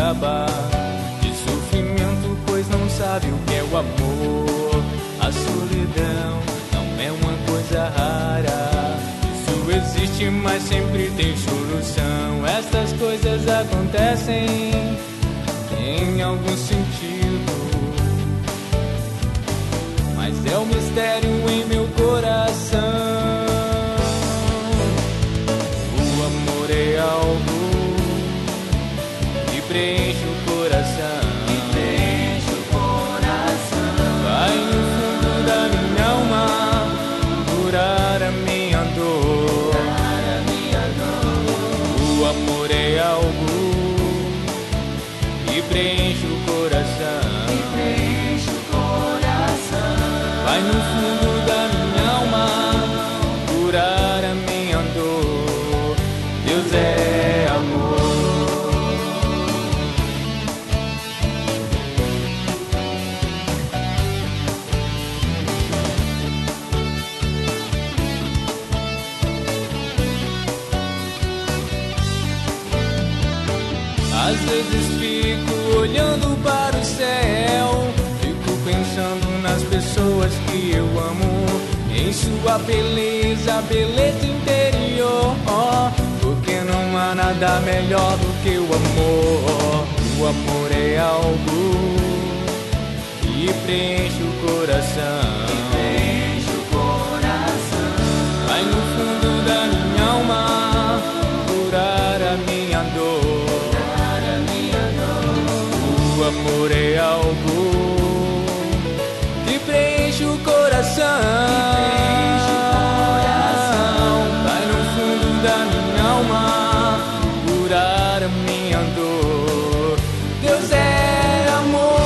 acaba, de sofrimento, pois não sabe o que é o amor. A solidão não é uma coisa rara, isso existe, mas sempre tem solução. Estas coisas acontecem em algum sentido, mas é um mistério em meu coração. O amor é algo que preenche o coração. Vai no fundo da minha alma curar a minha dor. O amor é algo que preenche o coração. Vai no fundo da minha alma curar a minha dor. Deus é amor. Às vezes fico olhando para o céu, fico pensando nas pessoas que eu amo, em sua beleza, beleza interior, porque não há nada melhor do que o amor. O amor é algo que preenche o coração. Vai no fundo da minha alma curar a minha dor. O amor é algo que preenche o coração. Vai no fundo da minha alma curar a minha dor. Deus é amor.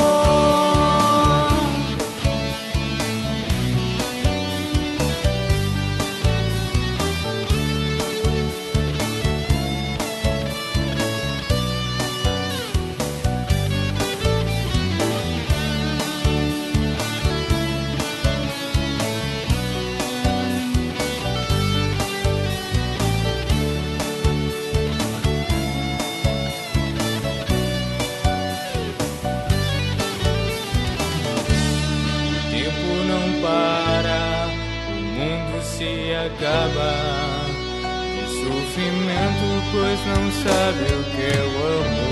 Se acaba de sofrimento, pois não sabe o que é o amor.